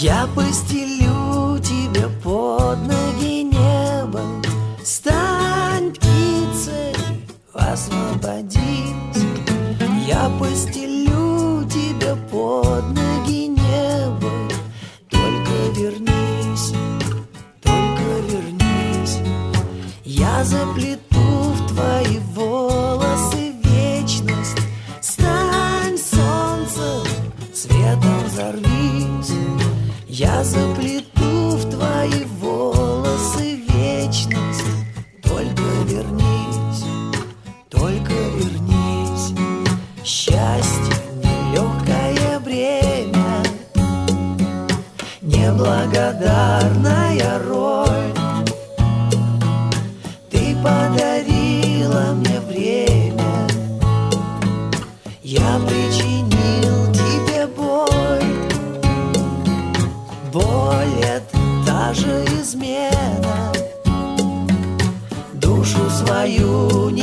Я постелю тебе под ноги небо. Стань птицей, освободись. Я постелю тебе под ноги небо. Только вернись, только вернись. Я заплету в твои волосы вечность. Стань солнцем, светом взорвись. Я заплету в твои волосы вечность. Только вернись, только вернись. Счастье нелегкое бремя, неблагодарная роль. Ты подарила мне время, я причинил тебе боль. Боль — это та же измена, душу свою не